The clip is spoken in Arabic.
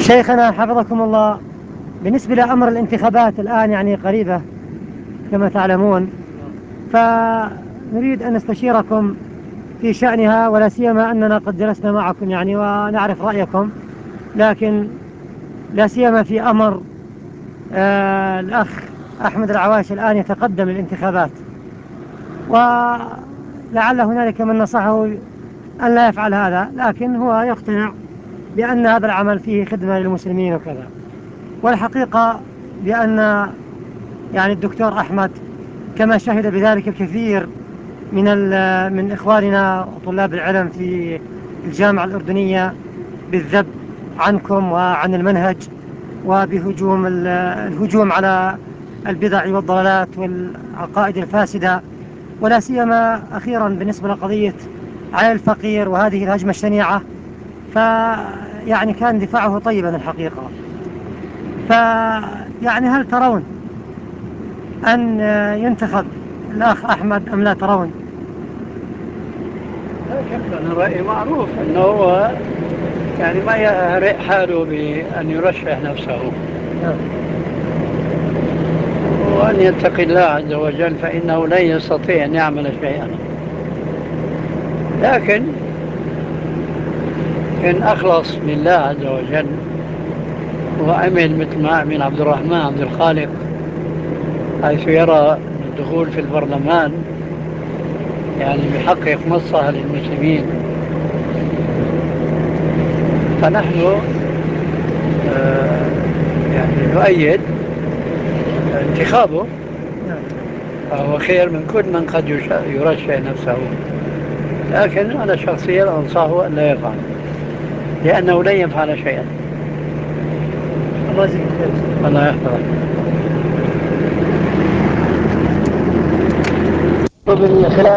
شيخنا حفظكم الله، بالنسبة لأمر الانتخابات الآن يعني قريبة كما تعلمون، فنريد أن نستشيركم في شأنها، ولا سيما أننا قد جلسنا معكم يعني ونعرف رأيكم، لكن لا سيما في أمر الأخ أحمد العواشي الآن يتقدم للانتخابات، ولعل هنالك من نصحه أن لا يفعل هذا، لكن هو يقتنع بأن هذا العمل فيه خدمة للمسلمين وكذا. والحقيقة بأن يعني الدكتور أحمد كما شهد بذلك الكثير من إخواننا وطلاب العلم في الجامعة الأردنية بالذب عنكم وعن المنهج، وبهجوم الهجوم على البدع والضلالات والعقائد الفاسدة، ولا سيما أخيرا بالنسبة لقضية على الفقير وهذه الهجمة الشنيعة، فيعني كان دفاعه طيبا الحقيقة. فيعني هل ترون أن ينتخب الأخ أحمد أم لا ترون؟ لا شك، أنا رأيي معروف أنه هو يعني ما يهرئ حاله بأن يرشح نفسه، وأن يتقي الله عز وجل، فإنه لن يستطيع أن يعمل شيئا. لكن إن أخلص لله عز وجل وعمل مثل ما عمل عبد الرحمن عبد الخالق، حيث يرى الدخول في البرلمان يعني بيحقق مصلحة للمسلمين، فنحن يعني نؤيد انتخابه، فهو خير من كل من قد يرشح نفسه. لكن أنا شخصيا أنصحه أن لا يفعل، لأنه لن يفعل شيئا. الله يجزيك خير. الله يحفظك. بالخلاف